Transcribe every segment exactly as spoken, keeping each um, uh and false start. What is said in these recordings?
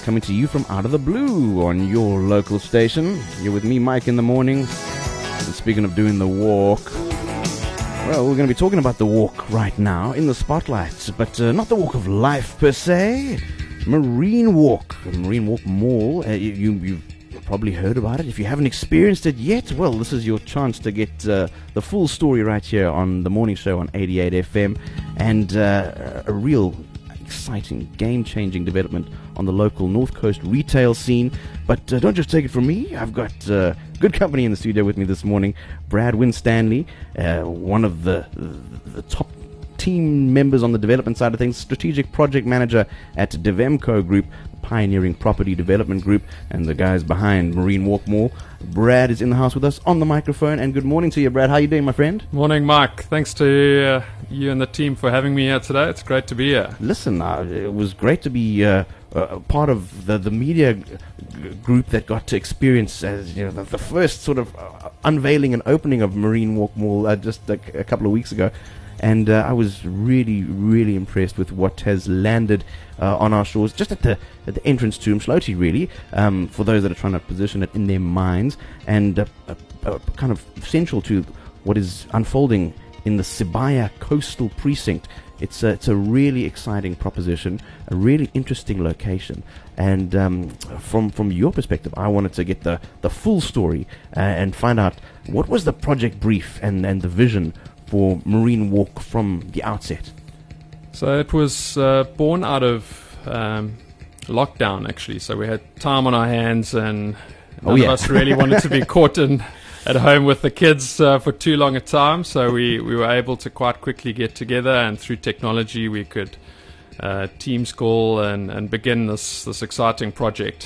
coming to you from out of the blue on your local station. You're with me, Mike, in the morning. And speaking of doing the walk, well, we're going to be talking about the walk right now in the spotlight, but uh, not the walk of life per se. Marine Walk, Marine Walk Mall. Uh, you, you, you've probably heard about it. If you haven't experienced it yet, well, this is your chance to get uh, the full story right here on the morning show on eighty-eight F M, and uh, a real exciting, game-changing development on the local North Coast retail scene. But uh, don't just take it from me. I've got uh, good company in the studio with me this morning. Brad Winstanley, uh, one of the, the, the top team members on the development side of things, strategic project manager at Devemco Group, pioneering property development group, and the guys behind Marine Walk Mall. Brad is in the house with us on the microphone, and good morning to you, Brad. How you doing, my friend? Morning, Mike. Thanks to uh, you and the team for having me here today. It's great to be here. Listen, uh, it was great to be uh, uh, part of the, the media g- group that got to experience as you know the, the first sort of uh, unveiling and opening of Marine Walk Mall uh, just a, a couple of weeks ago. And uh, I was really, really impressed with what has landed uh, on our shores, just at the at the entrance to Umdloti, really, um, for those that are trying to position it in their minds, and uh, uh, uh, kind of central to what is unfolding in the Sibaya Coastal Precinct. It's a, it's a really exciting proposition, a really interesting location. And um, from from your perspective, I wanted to get the, the full story uh, and find out what was the project brief and, and the vision for Marine Walk from the outset. So it was uh, born out of um, lockdown, actually. So we had time on our hands, and none oh, yeah. of us really wanted to be caught in at home with the kids uh, for too long a time. So we, we were able to quite quickly get together, and through technology we could uh, Teams call and, and begin this, this exciting project.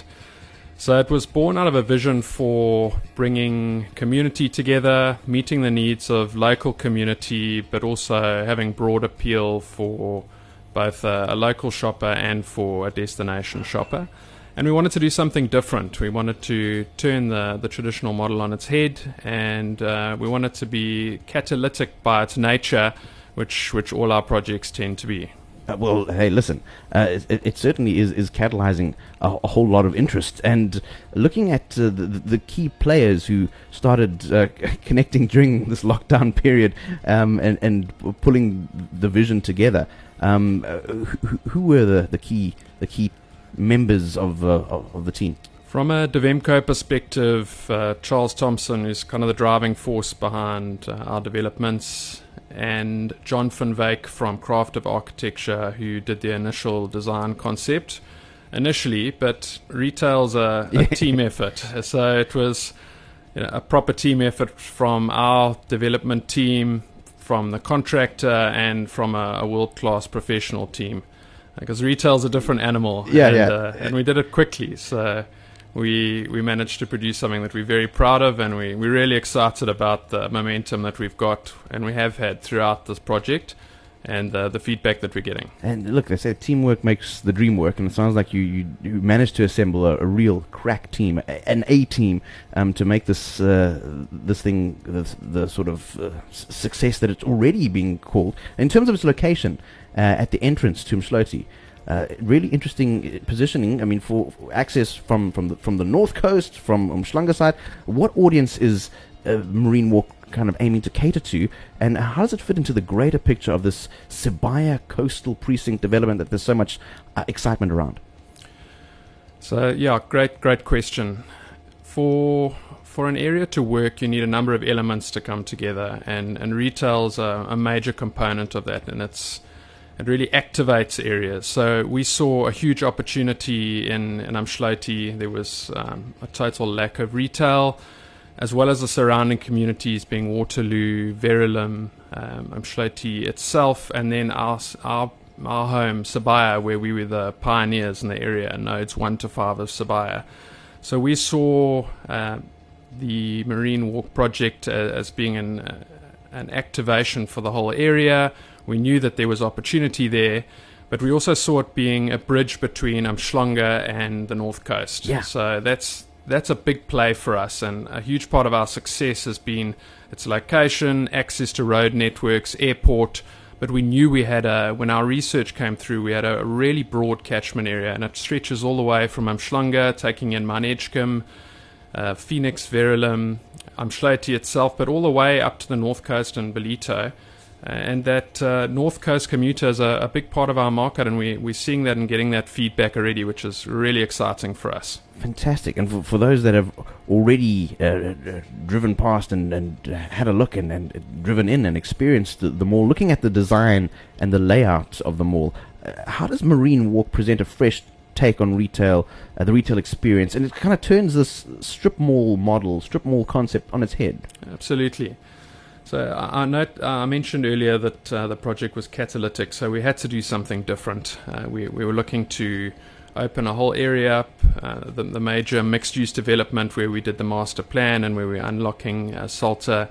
So it was born out of a vision for bringing community together, meeting the needs of local community, but also having broad appeal for both a, a local shopper and for a destination shopper. And we wanted to do something different. We wanted to turn the, the traditional model on its head, and uh, we wanted to be catalytic by its nature, which, which all our projects tend to be. Uh, well, hey, listen, uh, it, it certainly is, is catalyzing a, a whole lot of interest. And looking at uh, the, the key players who started uh, connecting during this lockdown period um, and, and pulling the vision together, um, uh, who, who were the, the key the key members of, uh, of, of the team? From a Devemco perspective, uh, Charles Thompson is kind of the driving force behind uh, our developments, and John van Wyk from Craft of Architecture, who did the initial design concept initially, but retail's a, a team effort. So it was you know, a proper team effort from our development team, from the contractor, and from a, a world-class professional team. Because retail's a different animal, yeah, and, yeah. Uh, and we did it quickly. So we we managed to produce something that we're very proud of, and we, we're really excited about the momentum that we've got and we have had throughout this project, and uh, the feedback that we're getting. And look, they say teamwork makes the dream work, and it sounds like you, you, you managed to assemble a, a real crack team, a, an A team, um, to make this uh, this thing the, the sort of uh, s- success that it's already being called. In terms of its location, uh, at the entrance to Umdloti, Uh, really interesting positioning. I mean, for, for access from from the, from the north coast, from Umhlanga side. What audience is uh, Marine Walk kind of aiming to cater to, and how does it fit into the greater picture of this Sibaya Coastal Precinct development that there's so much uh, excitement around? So yeah, great great question. For for an area to work, you need a number of elements to come together, and and retail's a, a major component of that, and it's it really activates areas. So we saw a huge opportunity in, in Umdloti. There was um, a total lack of retail, as well as the surrounding communities being Waterloo, Verulam, um, Umdloti itself, and then our, our, our home, Sibaya, where we were the pioneers in the area, nodes one to five of Sibaya. So we saw uh, the Marine Walk project uh, as being an, uh, an activation for the whole area. We knew that there was opportunity there, but we also saw it being a bridge between Umhlanga and the North Coast. Yeah. So that's that's a big play for us, and a huge part of our success has been its location, access to road networks, airport, but we knew we had a, when our research came through, we had a really broad catchment area, and it stretches all the way from Umhlanga, taking in Mount Edgecombe, uh, Phoenix, Verulam, Umdloti itself, but all the way up to the north coast and Ballito. And that uh, North Coast commuter is a, a big part of our market, and we, we're seeing that and getting that feedback already, which is really exciting for us. Fantastic. And for, for those that have already uh, uh, driven past and, and uh, had a look and, and driven in and experienced the, the mall, looking at the design and the layout of the mall, uh, how does Marine Walk present a fresh take on retail, uh, the retail experience? And it kind of turns this strip mall model, strip mall concept on its head. Absolutely. So I, I, note, uh, I mentioned earlier that uh, the project was catalytic, so we had to do something different. Uh, we, we were looking to open a whole area up, uh, the, the major mixed-use development where we did the master plan and where we're unlocking uh, Salter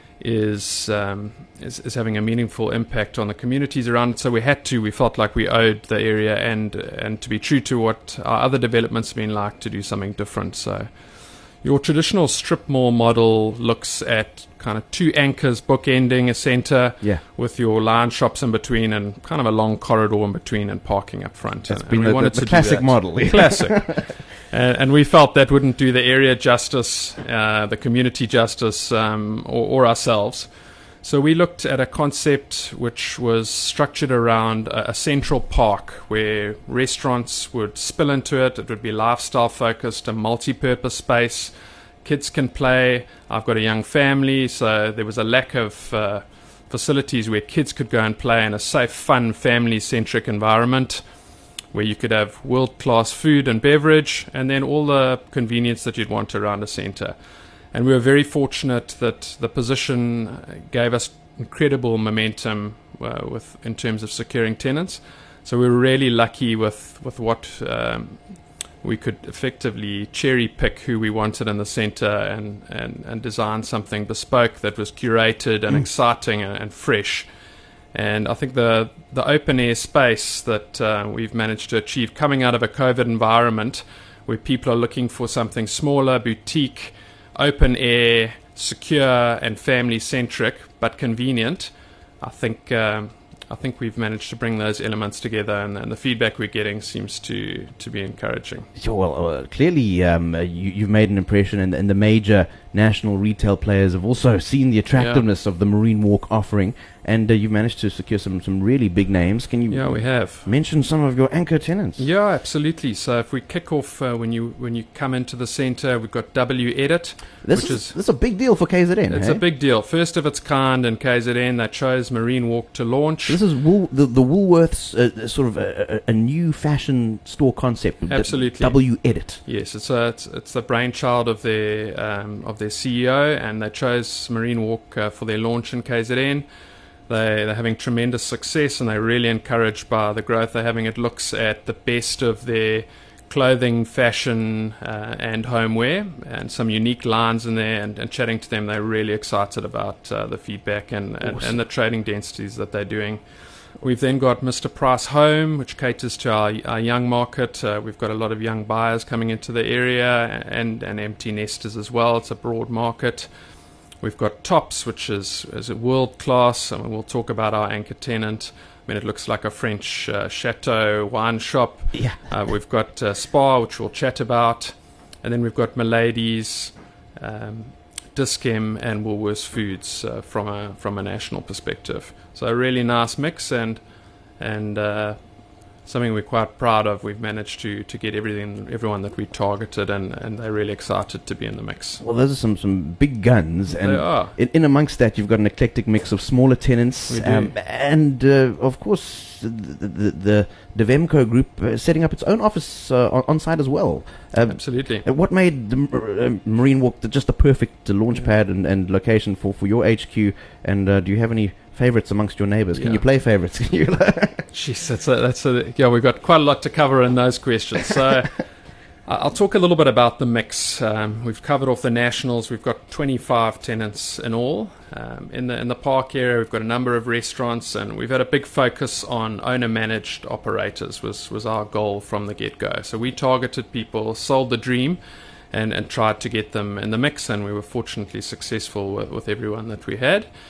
is, um, is is having a meaningful impact on the communities around it. So we had to, we felt like we owed the area and, and to be true to what our other developments have been like, to do something different. So your traditional strip mall model looks at kind of two anchors bookending a centre, yeah, with your line shops in between and kind of a long corridor in between and parking up front. That's and, been and we the, wanted the, the to classic do that. model. Yeah. Classic. and, and we felt that wouldn't do the area justice, uh, the community justice, um, or, or ourselves. So we looked at a concept which was structured around a, a central park where restaurants would spill into it. It would be lifestyle focused, a multi-purpose space. Kids can play. I've got a young family, so there was a lack of uh, facilities where kids could go and play in a safe, fun, family-centric environment where you could have world-class food and beverage and then all the convenience that you'd want around a centre. And we were very fortunate that the position gave us incredible momentum uh, with in terms of securing tenants. So we were really lucky with, with what um, we could effectively cherry pick who we wanted in the centre and, and, and design something bespoke that was curated and mm. exciting and, and fresh. And I think the, the open air space that uh, we've managed to achieve coming out of a COVID environment where people are looking for something smaller, boutique, open air, secure and family centric, but convenient. I think um, I think we've managed to bring those elements together, and, and the feedback we're getting seems to, to be encouraging. Sure, well, uh, clearly um, uh, you, you've made an impression, and, and the major national retail players have also seen the attractiveness yeah. of the Marine Walk offering, and uh, you've managed to secure some, some really big names. Can you yeah, we have. mention some of your anchor tenants? Yeah, absolutely. So if we kick off uh, when you when you come into the centre, we've got W Edit. This which is, is this is a big deal for K Z N. It's hey? a big deal. First of its kind in K Z N. They chose Marine Walk to launch. This is Wool, the, the Woolworths uh, sort of a, a, a new fashion store concept. Absolutely. W Edit. Yes, it's a, it's, it's the brainchild of their um, of their C E O, and they chose Marine Walk uh, for their launch in K Z N. They, they're having tremendous success, and they're really encouraged by the growth they're having. It looks at the best of their clothing, fashion, uh, and homeware, and some unique lines in there. And, and chatting to them, they're really excited about uh, the feedback and, and, Awesome. and the trading densities that they're doing. We've then got Mister Price Home, which caters to our, our young market. Uh, we've got a lot of young buyers coming into the area, and, and empty nesters as well. It's a broad market. We've got Tops, which is, is a world class. I mean, we'll talk about our anchor tenant. I mean, it looks like a French uh, chateau wine shop. Yeah. Uh, we've got uh, Spa, which we'll chat about. And then we've got Milady's, um, Dis-Chem, and Woolworths Foods uh, from a from a national perspective. So a really nice mix, and and uh, something we're quite proud of. We've managed to, to get everything, everyone that we targeted, and, and they're really excited to be in the mix. Well, those are some, some big guns, and They are. In, in amongst that, you've got an eclectic mix of smaller tenants, We do. um, and uh, of course the the, the Devemco Group uh, setting up its own office uh, on, on site as well. Um, Absolutely. uh, what made the uh, Marine Walk the, just the perfect uh, launch Yeah. pad and, and location for, for your H Q? And uh, do you have any favorites amongst your neighbors? Can Yeah. you play favorites? Can you? Jeez, that's a, that's a, yeah, we've got quite a lot to cover in those questions. So I- I'll talk a little bit about the mix. Um, we've covered off the nationals. We've got twenty-five tenants in all. Um, in the in the park area, we've got a number of restaurants, and we've had a big focus on owner-managed operators. Was was our goal from the get-go. So we targeted people, sold the dream, and, and tried to get them in the mix, and we were fortunately successful with, with everyone that we had.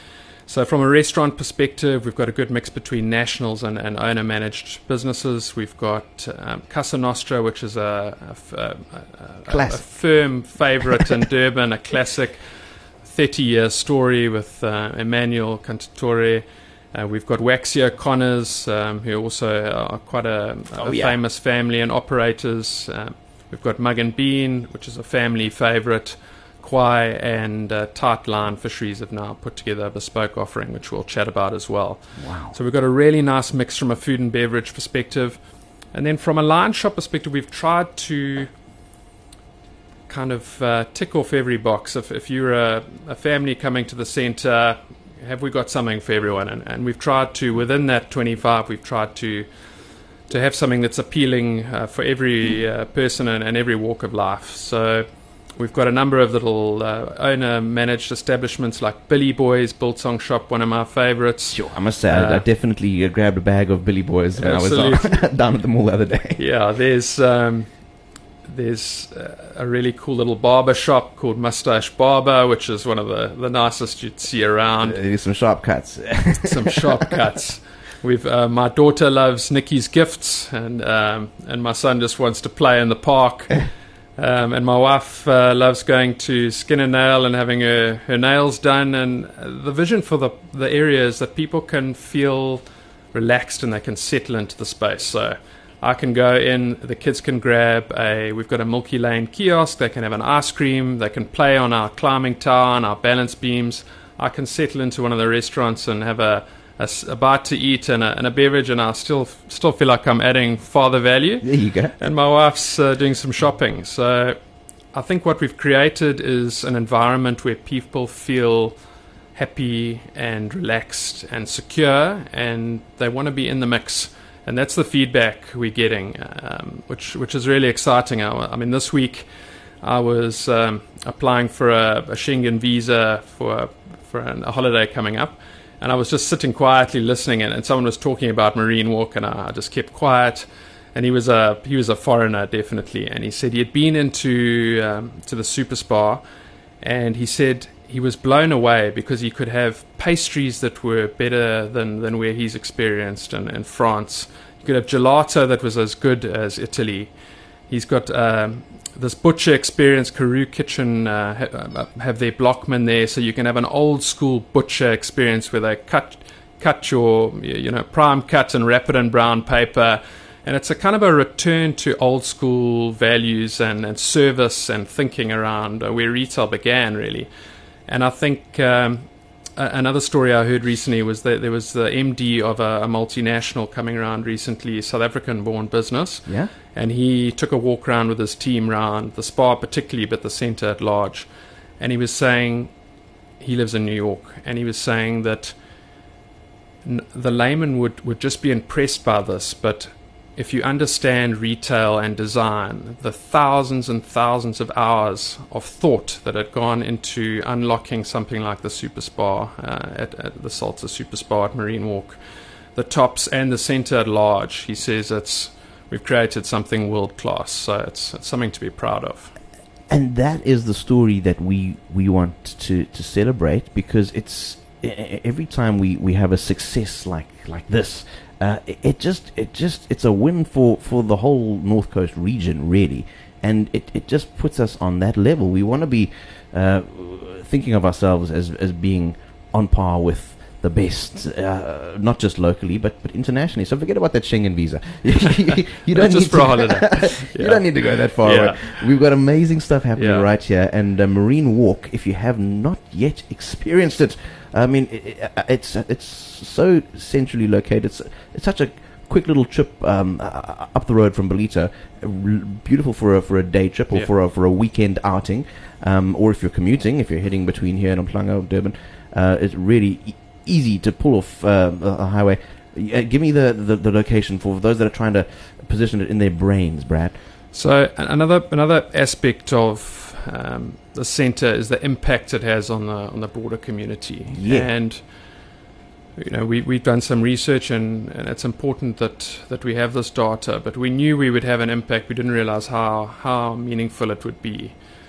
So from a restaurant perspective, we've got a good mix between nationals and, and owner-managed businesses. We've got um, Casa Nostra, which is a, a, a, a, a firm favourite in Durban, a classic thirty-year story with uh, Emmanuel Cantatore. Uh, we've got Waxy O'Connors, um, who also are quite a, a oh, yeah. famous family and operators. Um, we've got Mug and Bean, which is a family favourite. Kwai and uh, Tightline Fisheries have now put together a bespoke offering, which we'll chat about as well. Wow. So we've got a really nice mix from a food and beverage perspective. And then from a line shop perspective, we've tried to kind of uh, tick off every box. If, if you're a, a family coming to the centre, have we got something for everyone? And, and we've tried to, within that twenty-five, we've tried to to have something that's appealing uh, for every uh, person and, and every walk of life. So we've got a number of little uh, owner-managed establishments like Billy Boys, Biltong Shop, one of my favourites. Sure, I must say, uh, I definitely uh, grabbed a bag of Billy Boys when absolutely. I was uh, down at the mall the other day. Yeah, there's um, there's uh, a really cool little barber shop called Mustache Barber, which is one of the, the nicest you'd see around. Uh, there's some sharp cuts. Some sharp cuts. We've uh, my daughter loves Nikki's Gifts, and um, and my son just wants to play in the park. Um, and my wife uh, loves going to Skin and Nail and having her, her nails done. And the vision for the, the area is that people can feel relaxed and they can settle into the space. So I can go in, the kids can grab a, we've got a Milky Lane kiosk, they can have an ice cream, they can play on our climbing tower and our balance beams. I can settle into one of the restaurants and have a A, a bite to eat and a, and a beverage, and I still still feel like I'm adding father value. There you go. And my wife's uh, doing some shopping. So I think what we've created is an environment where people feel happy and relaxed and secure, and they want to be in the mix. And that's the feedback we're getting, um, which which is really exciting. I, I mean, this week I was um, applying for a, a Schengen visa for for an, a holiday coming up. And I was just sitting quietly listening, and, and someone was talking about Marine Walk, and I, I just kept quiet. And he was a he was a foreigner, definitely, and he said he had been into um, to the Super Spa, and he said he was blown away because he could have pastries that were better than, than where he's experienced in, in France. You could have gelato that was as good as Italy. He's got um, this butcher experience. Karoo Kitchen uh, ha- have their blockman there, so you can have an old school butcher experience where they cut cut your you know prime cut and wrap it in brown paper, and it's a kind of a return to old school values and, and service and thinking around uh, where retail began, really. And I think um, another story I heard recently was that there was the M D of a, a multinational coming around recently, South African-born business. Yeah. And he took a walk around with his team around the spa particularly, but the centre at large. And he was saying, he lives in New York, and he was saying that n- the layman would, would just be impressed by this, but if you understand retail and design, the thousands and thousands of hours of thought that had gone into unlocking something like the Super Spa, uh, at, at the Salter Super Spa at Marine Walk, the tops and the centre at large, he says it's we've created something world class. So it's, it's something to be proud of. And that is the story that we, we want to, to celebrate, because it's every time we, we have a success like like this, uh, it, it just it just it's a win for, for the whole North Coast region, really, and it, it just puts us on that level. We want to be uh, thinking of ourselves as as being on par with the best, uh, not just locally but but internationally. So forget about that Schengen visa. you, you don't just need for to, a holiday. you Yeah. don't need to go that far Yeah. away. We've got amazing stuff happening Yeah. right here, and uh, Marine Walk, if you have not yet experienced it, I mean, it, it, it's it's so centrally located. It's, it's such a quick little trip um, uh, up the road from Belita. Uh, beautiful for a for a day trip, or Yeah. for a for a weekend outing, um, or if you're commuting, if you're heading between here and Umhlanga or Durban, uh, it's really e- easy to pull off uh, a, a highway. Uh, give me the, the the location for those that are trying to position it in their brains, Brad. So a- another another aspect of um, the centre is the impact it has on the on the broader community. Yeah. And you know, we we've done some research, and, and it's important that, that we have this data. But we knew we would have an impact. We didn't realise how how meaningful it would be.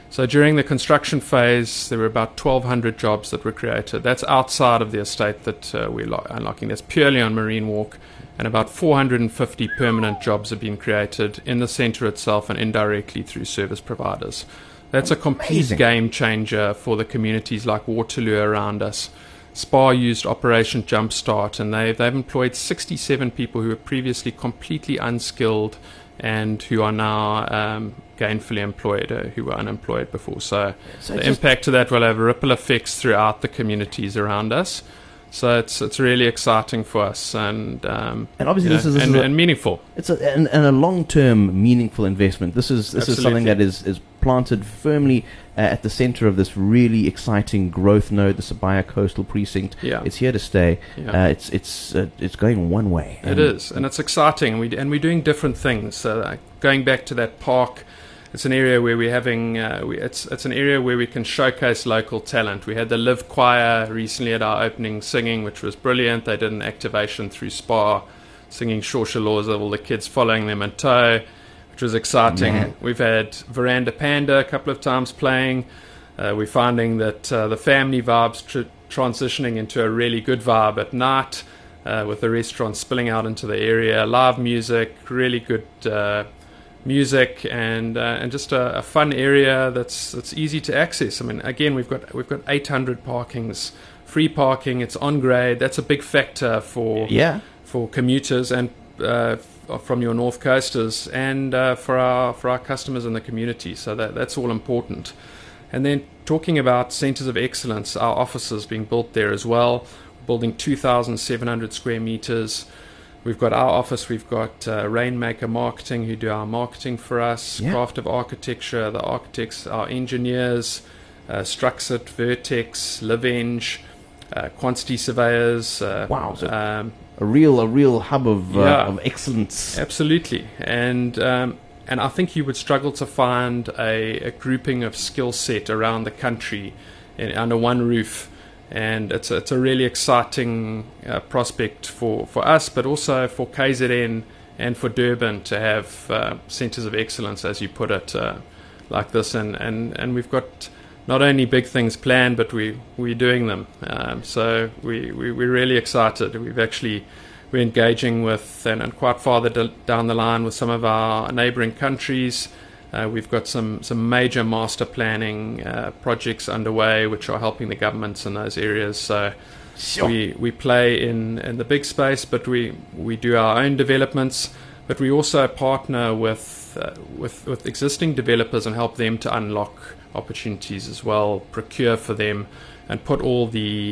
So during the construction phase, there were about twelve hundred jobs that were created. That's outside of the estate that uh, we're lo- unlocking. That's purely on Marine Walk. And about four hundred fifty permanent jobs have been created in the centre itself and indirectly through service providers. That's a complete Amazing. game changer for the communities like Waterloo around us. SPAR used Operation Jumpstart, and they've, they've employed sixty-seven people who were previously completely unskilled and who are now um, gainfully employed, uh, who were unemployed before. So, So the just- impact of that will have ripple effects throughout the communities around us. So it's it's really exciting for us, and um, And obviously you this know, is- this and, is a- and meaningful. It's a, and, and a long-term, meaningful investment. This is this is something Absolutely. that is, is planted firmly uh, at the centre of this really exciting growth node, the Sibaya Coastal Precinct. Yeah. It's here to stay. Yeah. Uh, it's it's uh, it's going one way. It is, and it's exciting, and we and we're doing different things. So, like, going back to that park, it's an area where we're having. Uh, we, it's it's an area where we can showcase local talent. We had the Live Choir recently at our opening singing, which was brilliant. They did an activation through SPAR, singing Shosha Laws of all the kids following them in tow, which was exciting. Man. We've had Veranda Panda a couple of times playing. Uh, we're finding that uh, the family vibe's tr- transitioning into a really good vibe at night, uh, with the restaurant spilling out into the area. Live music, really good uh, music, and uh, and just a, a fun area that's that's easy to access. I mean, again, we've got we've got eight hundred parkings, free parking. It's on grade. That's a big factor for Yeah. for commuters and uh, f- from your North Coasters, and uh, for our for our customers in the community. So that that's all important. And then talking about centres of excellence, our offices being built there as well, building two thousand seven hundred square metres. We've got our office, we've got uh, Rainmaker Marketing, who do our marketing for us, Yeah. Craft of Architecture, the architects, our engineers, uh, Struxit, Vertex, Livenge, uh, quantity surveyors. Uh, Wow, so- Um, A real a real hub of uh, Yeah. of excellence. Absolutely, and um, and I think you would struggle to find a, a grouping of skill set around the country in, under one roof, and it's a, it's a really exciting uh, prospect for, for us, but also for K Z N and for Durban to have uh, centres of excellence, as you put it, uh, like this, and, and, and we've got not only big things planned, but we we're doing them. Um, so we, we we're really excited. We've actually we're engaging with and, and quite farther d- down the line with some of our neighbouring countries. Uh, we've got some some major master planning uh, projects underway, which are helping the governments in those areas. So Sure. we we play in, in the big space, but we we do our own developments. But we also partner with uh, with with existing developers and help them to unlock opportunities as well, procure for them, and put all the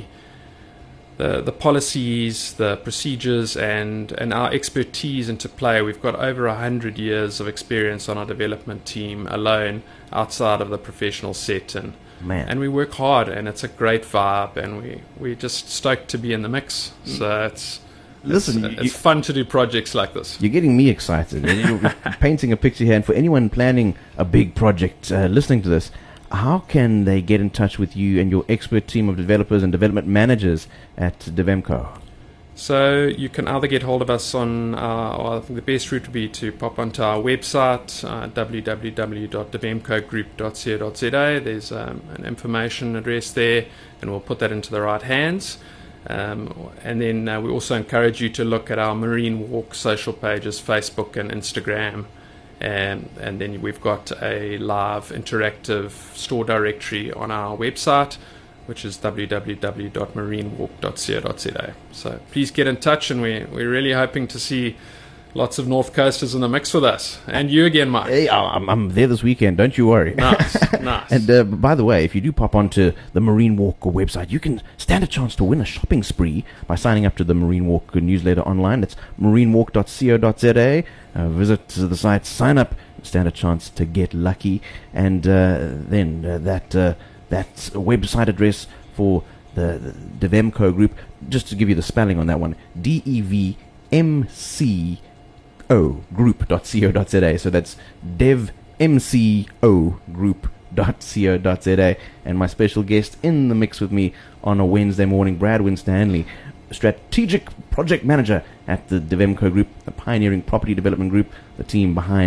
the, the policies, the procedures, and, and our expertise into play. We've got over a hundred years of experience on our development team alone, outside of the professional set, and Man. and we work hard, and it's a great vibe, and we we're just stoked to be in the mix. So it's Listen, it's, you- it's fun to do projects like this. You're getting me excited. And You're painting a picture here. And for anyone planning a big project, uh, listening to this, how can they get in touch with you and your expert team of developers and development managers at Devemco? So you can either get hold of us on, uh, or I think the best route would be to pop onto our website, uh, w w w dot devemco group dot co dot z a. There's um, an information address there, and we'll put that into the right hands. Um, and then uh, we also encourage you to look at our Marine Walk social pages, Facebook and Instagram. And, and then we've got a live interactive store directory on our website, which is w w w dot marine walk dot co dot z a. So please get in touch, and we, we're really hoping to see lots of North Coasters in the mix with us. And you again, Mike. Hey, I'm, I'm there this weekend. Don't you worry. Nice, nice. And uh, by the way, if you do pop onto the Marine Walk website, you can stand a chance to win a shopping spree by signing up to the Marine Walk newsletter online. It's marine walk dot co dot z a. Uh, visit the site, sign up, stand a chance to get lucky. And uh, then uh, that uh, that website address for the, the Devemco group, just to give you the spelling on that one, D E V M C O group dot co dot z a. So that's dev m c o group dot co dot z a. And my special guest in the mix with me on a Wednesday morning, Brad Winstanley, strategic project manager at the Devemco Group, the pioneering property development group, the team behind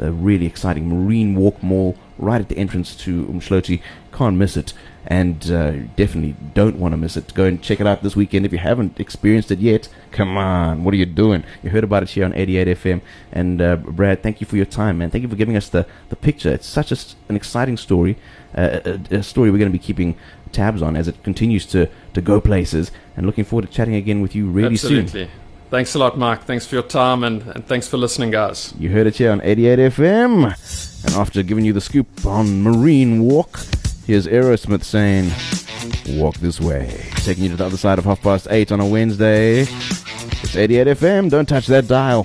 the really exciting Marine Walk Mall right at the entrance to Umhloti. Can't miss it, and uh, definitely don't want to miss it. Go and check it out this weekend if you haven't experienced it yet. Come on, what are you doing? You heard about it here on eighty-eight F M. And uh, Brad, thank you for your time, man. Thank you for giving us the, the picture. It's such a, an exciting story, uh, a, a story we're going to be keeping tabs on as it continues to, to go places, and looking forward to chatting again with you really Absolutely. soon. Thanks a lot, Mike. Thanks for your time, and, and thanks for listening, guys. You heard it here on eighty-eight F M. And after giving you the scoop on Marine Walk, here's Aerosmith saying, walk this way. Taking you to the other side of half past eight on a Wednesday. It's eighty-eight F M. Don't touch that dial.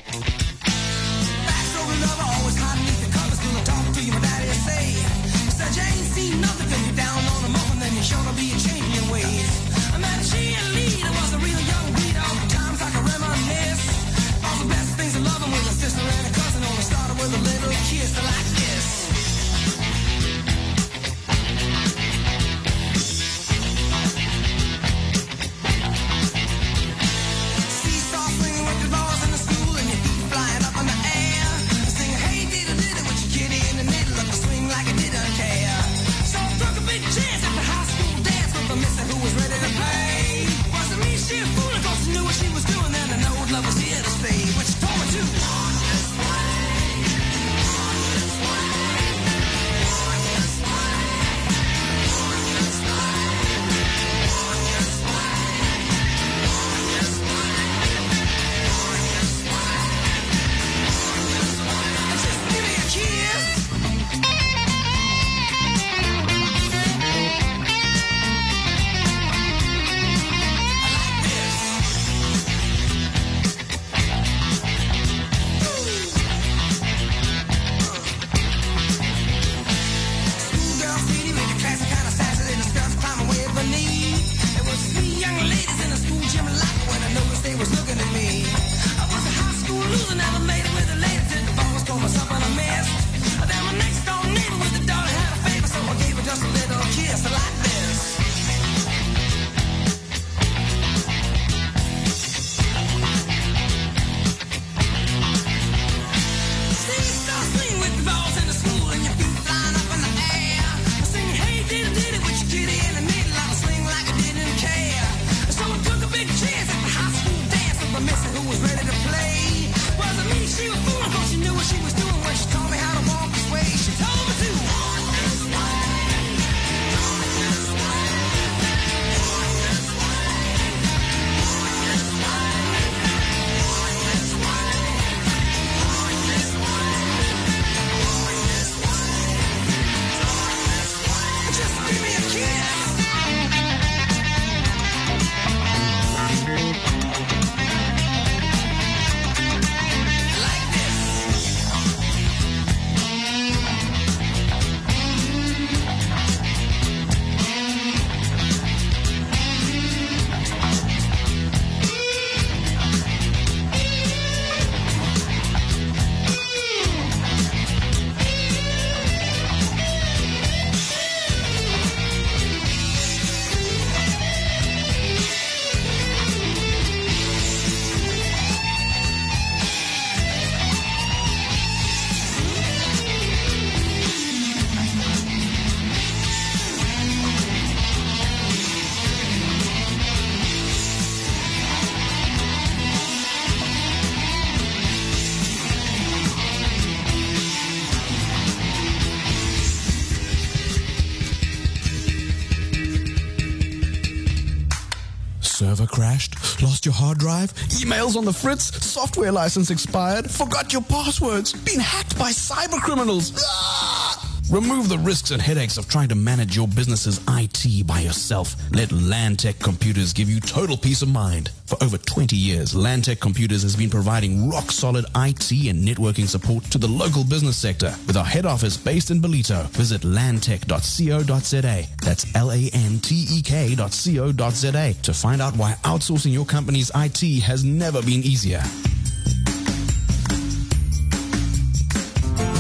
Server crashed? Lost your hard drive? Emails on the fritz? Software license expired? Forgot your passwords? Been hacked by cyber criminals? Ah! Remove the risks and headaches of trying to manage your business's I T by yourself. Let Lantec Computers give you total peace of mind. For over twenty years, Lantec Computers has been providing rock-solid I T and networking support to the local business sector. With our head office based in Belito, visit lantec dot co dot za. That's L A N T E K dot co dot za to find out why outsourcing your company's I T has never been easier.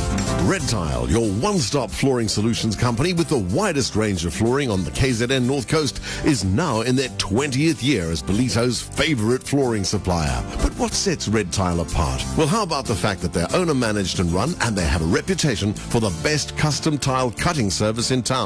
Red Tile, your one-stop flooring solutions company with the widest range of flooring on the K Z N North Coast, is now in their twentieth year as Ballito's favorite flooring supplier. But what sets Red Tile apart? Well, how about the fact that they're owner-managed and run, and they have a reputation for the best custom tile cutting service in town?